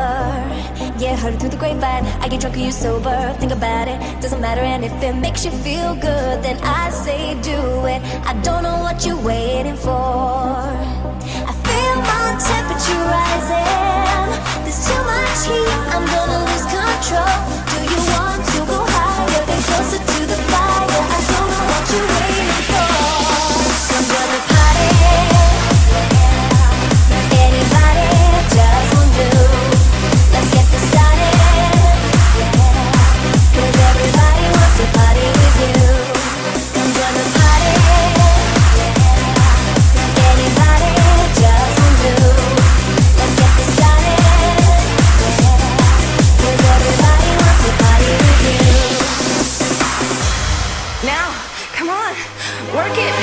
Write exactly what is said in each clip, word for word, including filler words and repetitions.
Yeah, heard it through the grapevine. I get drunk or you sober. Think about it, doesn't matter. And if it makes you feel good, then I say do it. I don't know what you're waiting for. I feel my temperature rising. There's too much heat, I'm gonna lose control. Do you want to go higher, get closer to the fire? I don't know what you're waiting for. Come join the party. Anybody, just one do. Let's get this started. Cause everybody wants to party with you. Come join the party. Anybody, just one do. Let's get this started. Cause everybody wants to party with you. Now, come on, work it.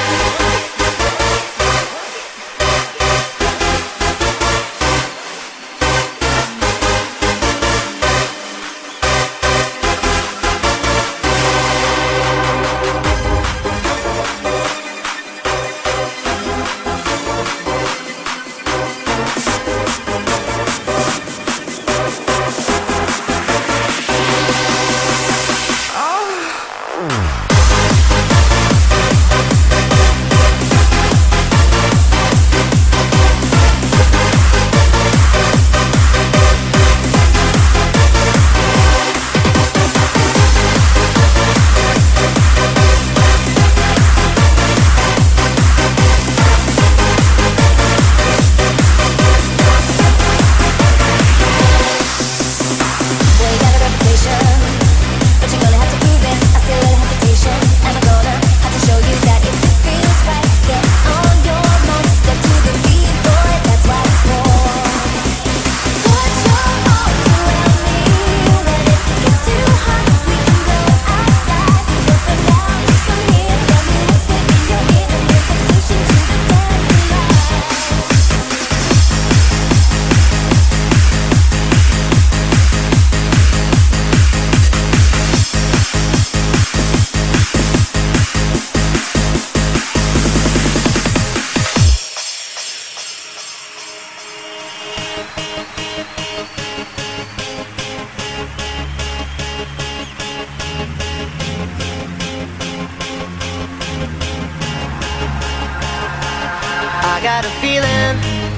got a feeling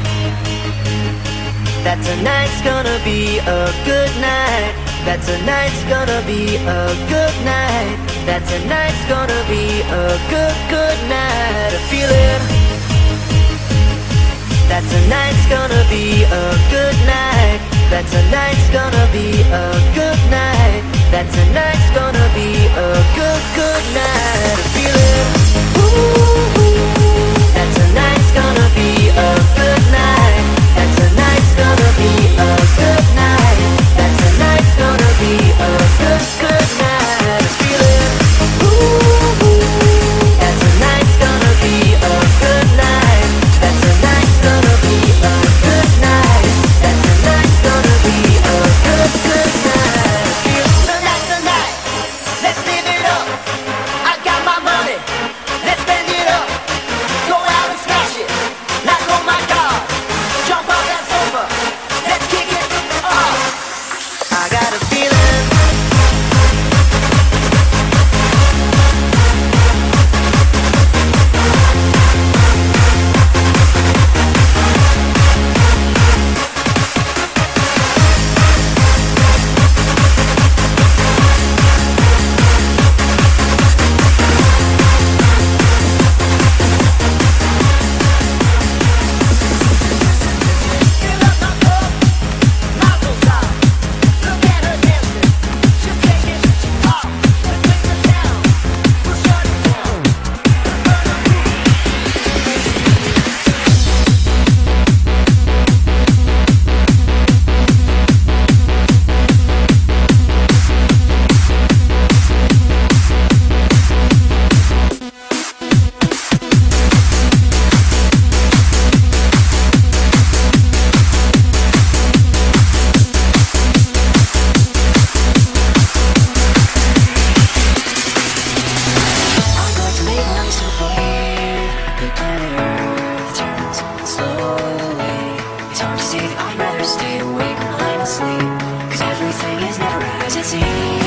that tonight's gonna be a good night. That tonight's gonna be a good night. That tonight's gonna be a good, good night. A feeling that tonight's gonna be a good night. That tonight's gonna be a good night. That tonight's gonna be a good, good night. A feeling that tonight's gonna be a good night. That tonight's gonna be a good night. That tonight's gonna be a good, good night. A feeling that tonight's gonna be a good night. That tonight's gonna be a good night. That tonight's gonna be a good, good night. Feel tonight's the night. sleep, 'cause everything is never as it seems.